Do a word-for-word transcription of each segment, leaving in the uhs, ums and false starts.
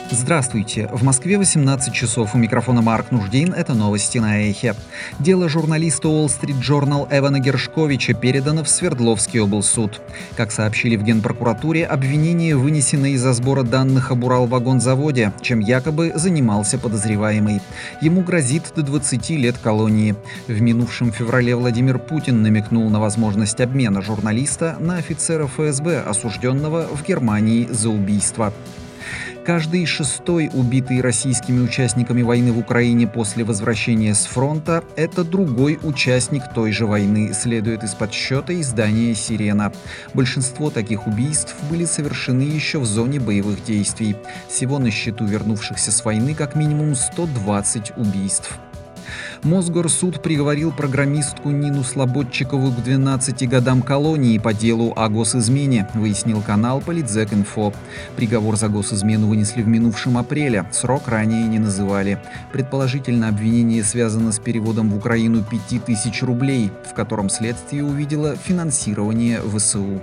Здравствуйте. В Москве восемнадцать часов. У микрофона Марк Нуждин. Это новости на Эхе. Дело журналиста Wall Street Journal Эвана Гершковича передано в Свердловский облсуд. Как сообщили в Генпрокуратуре, обвинение вынесено из-за сбора данных об Уралвагонзаводе, чем якобы занимался подозреваемый. Ему грозит до двадцати лет колонии. В минувшем феврале Владимир Путин намекнул на возможность обмена журналиста на офицера эф эс бэ, осужденного в Германии за убийство. Каждый шестой убитый российскими участниками войны в Украине после возвращения с фронта – это другой участник той же войны, следует из подсчета издания «Сирена». Большинство таких убийств были совершены еще в зоне боевых действий. Всего на счету вернувшихся с войны как минимум сто двадцать убийств. Мосгорсуд приговорил программистку Нину Слободчикову к двенадцати годам колонии по делу о госизмене, выяснил канал Политзек.Инфо. Приговор за госизмену вынесли в минувшем апреле, срок ранее не называли. Предположительно, обвинение связано с переводом в Украину пяти тысяч рублей, в котором следствие увидело финансирование вэ эс у.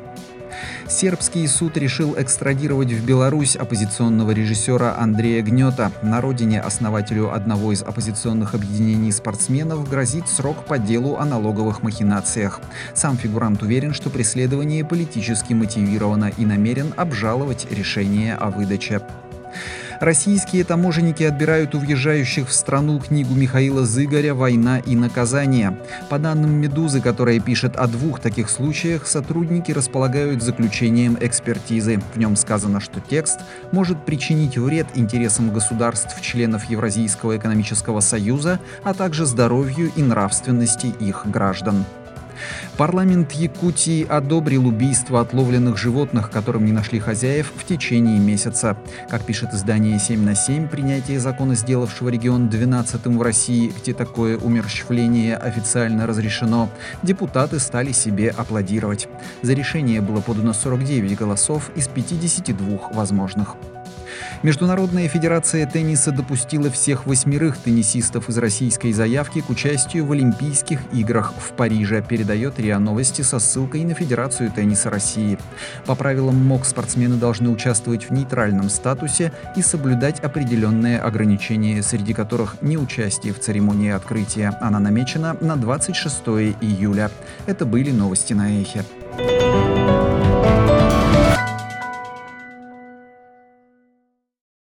Сербский суд решил экстрадировать в Беларусь оппозиционного режиссера Андрея Гнета. На родине основателю одного из оппозиционных объединений спортсменов грозит срок по делу о налоговых махинациях. Сам фигурант уверен, что преследование политически мотивировано и намерен обжаловать решение о выдаче. Российские таможенники отбирают у въезжающих в страну книгу Михаила Зыгоря «Война и наказание». По данным «Медузы», которая пишет о двух таких случаях, сотрудники располагают заключением экспертизы. В нем сказано, что текст может причинить вред интересам государств-членов Евразийского экономического союза, а также здоровью и нравственности их граждан. Парламент Якутии одобрил убийство отловленных животных, которым не нашли хозяев, в течение месяца. Как пишет издание семь на семь, принятие закона, сделавшего регион двенадцатым в России, где такое умерщвление официально разрешено, депутаты стали себе аплодировать. За решение было подано сорок девять голосов из пятидесяти двух возможных. Международная федерация тенниса допустила всех восьмерых теннисистов из российской заявки к участию в Олимпийских играх в Париже, передает РИА Новости со ссылкой на Федерацию тенниса России. По правилам МОК спортсмены должны участвовать в нейтральном статусе и соблюдать определенные ограничения, среди которых не участие в церемонии открытия. Она намечена на двадцать шестое июля. Это были новости на Эхе.